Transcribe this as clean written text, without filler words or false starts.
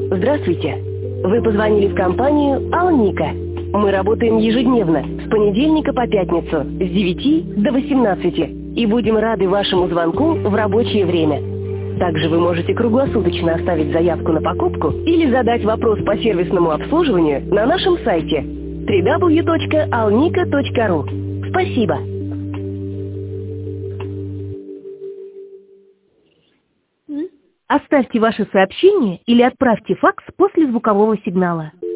Здравствуйте. Вы позвонили в компанию «Алника». Мы работаем ежедневно, с понедельника по пятницу, с 9 до 18, и будем рады вашему звонку в рабочее время. Также вы можете круглосуточно оставить заявку на покупку или задать вопрос по сервисному обслуживанию на нашем сайте www.alnica.ru. Спасибо. Оставьте ваше сообщение или отправьте факс после звукового сигнала.